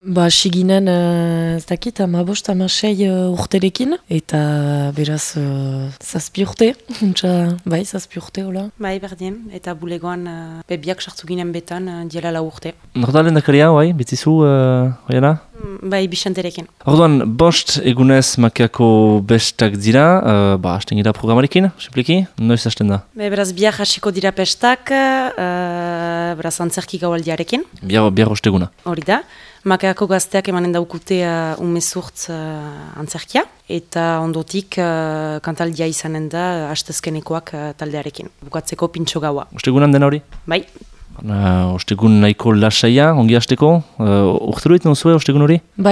Siginen, ez dakit, 15-16 urterekin, eta beraz zazpi urte, bai, zazpi urte, hola. Bai, berdin, eta bulegoan bebiak sartu ginen betan diela 4 urte. Norda lehendakaria, bai, betzizu, oiana? Bai, Bixenterekin. Orduan, bost egunez makiako bestak dira, hasten gira programarekin, simpleki, noiz hasten da? Beraz, biak hasiko dira pestak, beraz, antzerki gaualdiarekin. Biar osteguna. Hori da. Makeako gazteak emanen daukute umezurtz antzerkia, eta ondotik kantaldia izanen da hastezkenekoak taldearekin. Bukatzeko pintxo gaua. Ostegunan dena hori? Bai. Ostegun nahiko lasaia, ongi hasteko. Urtero egiten zuen ostegun hori? Bai,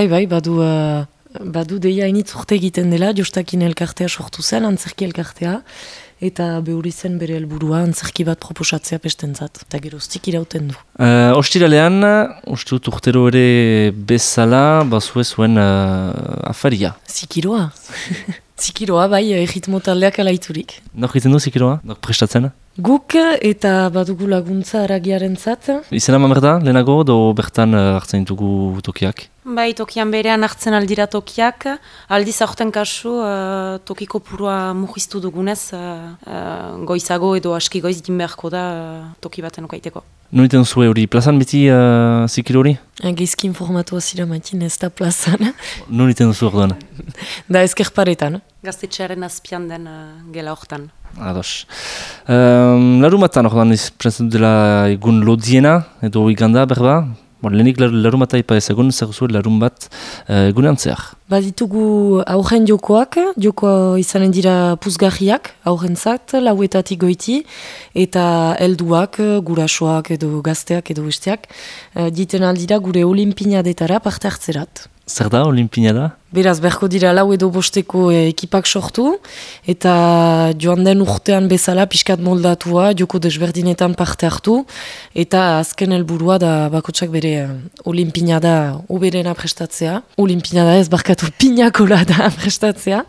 badu deia initz urte egiten dela, Jostakin elkartea sortu zen, antzerki elkartea, eta behuri zen bere helburua antzerki bat proposatzea pestentzat, eta geroztik irauten du. Ostiralean, uste dut urtero ere bezala, bazue zuen afaria. Zikiroa. Zikiroa, bai, erritmo taldeak alaiturik. Nor egiten du zikiroa? Nor prestatzen? Guk eta badugu laguntza aragiaren zat. Izena mamer da, lehenago, do bertan hartzen dugu tokiak? Bai, tokian berean hartzen aldira tokiak, aldiz aurten kasu tokiko purua mugiztu dugunez, goizago edo aski goiz din beharko da toki baten okaiteko. Noliten zue hori, plazan beti zikiro hori? Geizki informatua zira maitin ez da plazan. Noliten zu orduan? Da ezkerparetan. Gaztetxearen azpian den gela hortan. Ados. Larumatan orduan izprezent dela egun lodiena edo iganda berba? Lehenik larumata ipa ezagun, zer zuen larun bat egunean zehar? Baditugu aurren joko izanen dira puzgarriak, aurrentzat, lauetatik goiti, eta helduak, gurasoak edo gazteak edo besteak, diten aldira gure olimpinadetara parte hartzerat. Zer da olimpinada? Beraz, berko dira 4 edo 5 ekipak sortu, eta joan den urtean bezala pixkat moldatua, joko desberdinetan parte hartu, eta azken helburua da bakotsak bere olimpinada uberena prestatzea. Olimpinada ez barkatu pinakola da prestatzea,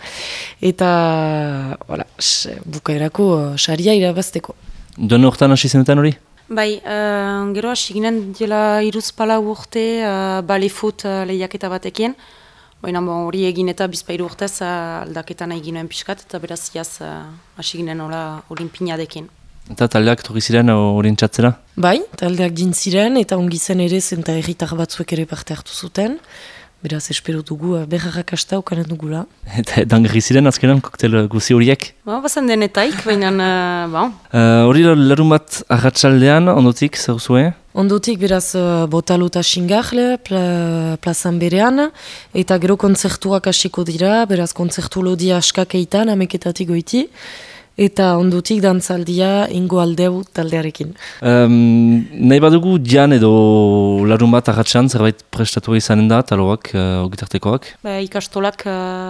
eta bukaerako saria irabazteko. Joan urtean hasi zenetan hori? Bai, gero hasi ginen dela 3 urte balefut lehiaketa batekin. Baina hori egin eta bizpairu urtez aldaketa nahi ginoen pixkat, eta beraz jaz hasi ginen olimpinadekin. Eta taldeak torri ziren orientzatzera? Bai, taldeak dintziren, eta ongi zen ere zenta herritar batzuek ere parte hartu zuten. Beraz, espero dugu, berrarrak hasta okanen dugula. Eta dangarri ziren azkenan koktel guzi horiek? Bazen denetaik, baina, Hori larun bat arratsaldean, ondotik, zer zuen? Ondotik, beraz, botalota xingarle, plazan berean, eta gero kontzertuak hasiko dira, beraz, kontzertu lodia askakeitan, ameketatik goiti, eta ondotik dantzaldia ingo aldeu taldearekin. Nahi badugu dian edo larun bat arratsan zerbait prestatu izanen da taloak, ogitartekoak? Ikastolak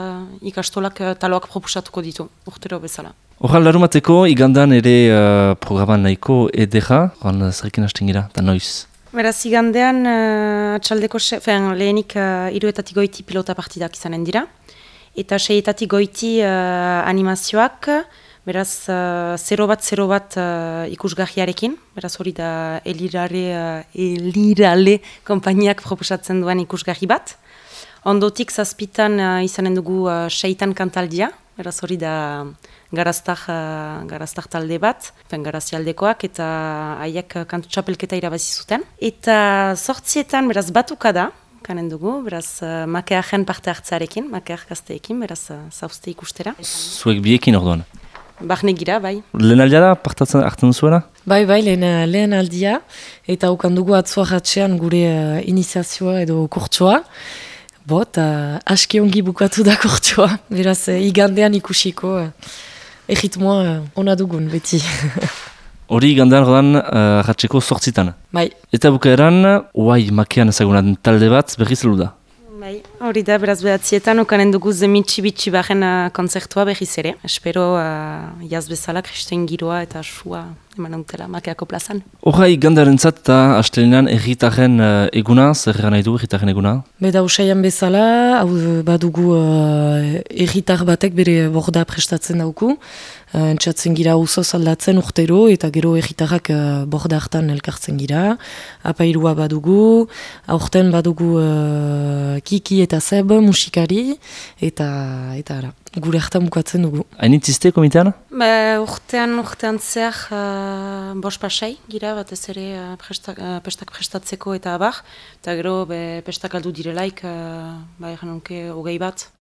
taloak proposatuko ditu, urtero bezala. Horran larun bateko igandan ere programan nahiko edera, horran zerrekin hasten gira, eta noiz? Beraz, igandean atxaldeko lehenik 3etatik goiti pilota partidak izanen dira, eta 6etatik goiti animazioak, beraz, 0 bat ikusgarriarekin, beraz hori da Elirale konpainiak proposatzen duen ikusgarri bat. Ondotik 7 izanen dugu 6 kantaldia, beraz hori da garaztar talde bat, garazialdekoak, eta haiek kantu txapelketa irabazi zuten. Eta 8 beraz batuka da, kanen dugu, beraz makearen parte hartzearekin, makear gazteekin, beraz zauzte ikustera. Zuek biekin orduan? Barne gira, bai. Lehen aldia da, partatzen hartzen zuela? Bai, lehen aldia, eta ukandugu atzoa ratxean gure iniziazioa edo kurtsoa. Eta aski ongi bukatu da kurtsoa, beraz igandean ikusiko erritmoa ona dugun beti. Hori igandean rodan ratxeko 8. Bai. Eta bukaeran, makean ezagunan talde bat berriz helu da. Bai, hori da, beraz 9 okanen dugu zemitsi-bitsi baren kontzertua berriz ere. Espero jaz bezala kristen giroa eta sua eman nautela Makeako plazan. Horra igandaren zat eta astelenean erritaren eguna, zer nahi du erritaren eguna? Beda usaian bezala, hau badugu erritar batek bere borda prestatzen dauku. Entzatzen gira usoz aldatzen urtero eta gero erritarrak borda hartan elkartzen gira. Apairua badugu, aurten badugu Kiki eta Seb musikari eta ara, gure hartan bukatzen dugu. Hainitzizte komitean? Urtean zer bost pasai gira batez ere pestak prestatzeko eta abar. Eta gero pestak aldu direlaik, egan nuke 20 bat.